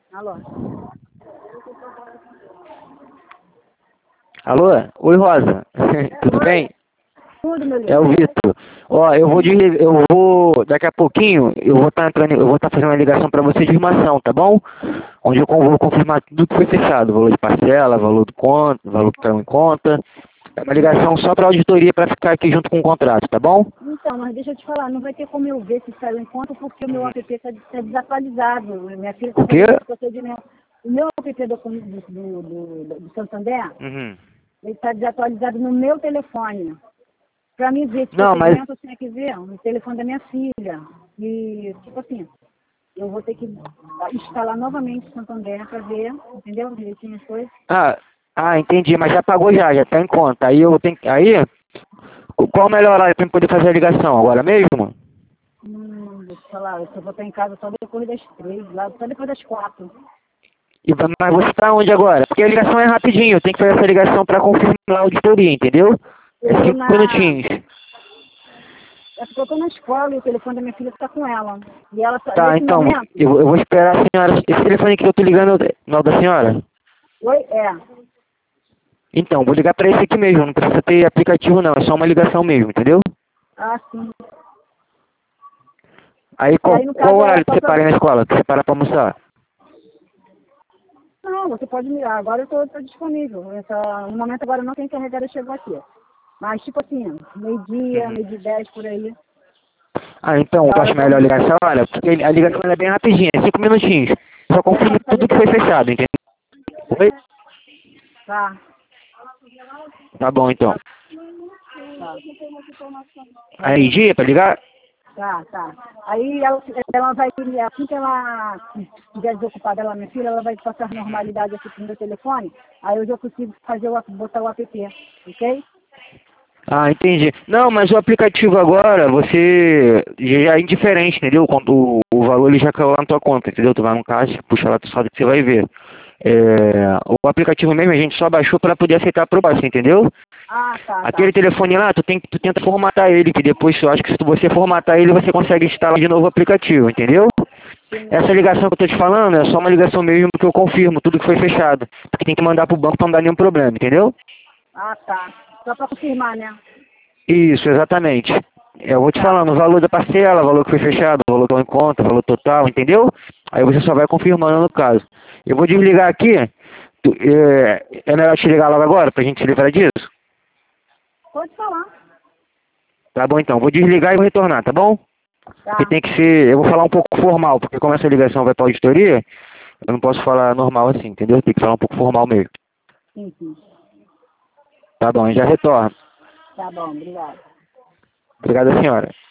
Alô? Alô? Oi, Rosa. Tudo Oi? bem? Tudo, meu É o lindo. Vitor. Ó, daqui a pouquinho, eu vou estar fazendo uma ligação para você de irmação, tá bom? Onde eu vou confirmar tudo que foi fechado, valor de parcela, valor do conta, valor que caiu em conta. É uma ligação só para auditoria para ficar aqui junto com o contrato, tá bom? Então, mas deixa eu te falar, não vai ter como eu ver se saiu em conta porque o meu Uhum. app está desatualizado. Minha filha está O quê? fazendo esse procedimento. O meu app do Santander, Uhum. ele está desatualizado no meu telefone. Para mim ver esse Não, mas procedimento, eu tinha que ver no telefone da minha filha. E, tipo assim, eu vou ter que instalar novamente o Santander para ver, entendeu? Direitinho as coisas. entendi, mas já pagou já tá em conta. Aí eu tenho, qual o melhor horário para eu poder fazer a ligação? Agora mesmo? Deixa eu falar, eu só vou estar em casa só depois das 3, lá, só depois das 4. Mas você tá onde agora? Porque a ligação é rapidinho, eu tenho que fazer essa ligação para confirmar a auditoria, entendeu? Eu É tô 5 minutinhos. é porque eu tô na escola e o telefone da minha filha está com ela. E ela, Tá, nesse então, momento, eu vou esperar a senhora. Esse telefone que eu tô ligando não é o da senhora? oi, é. Então, vou ligar para esse aqui mesmo, não precisa ter aplicativo não, é só uma ligação mesmo, entendeu? Ah, sim. Aí E qual, aí, no qual caso, ela horário que só você pra... para na escola? Que você para para almoçar? Não, você pode mirar. Agora eu tô disponível. No momento agora não tem carregada chegou aqui. Mas, tipo assim, meio-dia, Uhum. meio-dia e 10 por aí. Ah, então, É a eu hora acho do melhor ligar almoço. essa hora, porque a ligação ela é bem rapidinha, é 5 minutinhos. Só É confirma só pra tudo fazer que foi dessa. fechado, entendeu? Oi? Tá, Tá bom, então. tá. Tá Aí, bom. dia para ligar? Tá, tá. Aí ela vai, assim que ela estiver desocupada, ela, minha filha, ela vai passar normalidade aqui pro meu telefone, aí eu já consigo fazer botar o app, ok? Ah, entendi. Não, mas o aplicativo agora, você já é indiferente, entendeu? O valor ele já caiu lá na tua conta, entendeu? Tu vai no caixa, puxa lá tu saldo que você vai ver. O aplicativo mesmo a gente só baixou para poder aceitar a proposta, entendeu? Ah, tá, Aquele tá. telefone lá, tu tenta formatar ele, que depois eu acho que se você formatar ele, você consegue instalar de novo o aplicativo, entendeu? Sim. Essa ligação que eu tô te falando é só uma ligação mesmo que eu confirmo tudo que foi fechado. Porque tem que mandar pro banco pra não dar nenhum problema, entendeu? Ah, tá. Só pra confirmar, né? Isso, exatamente. Eu vou te Tá, falando o valor da parcela, o valor que foi fechado, o valor que eu em conta, o valor total, entendeu? Aí você só vai confirmando no caso. Eu vou desligar aqui. É melhor te ligar logo agora pra gente se livrar disso? pode falar. Tá bom então, vou desligar e vou retornar, tá bom? Porque Tá. tem que ser, eu vou falar um pouco formal, porque como essa ligação vai pra auditoria, eu não posso falar normal assim, entendeu? Tem que falar um pouco formal mesmo. Sim, sim. Tá bom, já retorno. Tá bom, obrigado. Obrigado, senhora.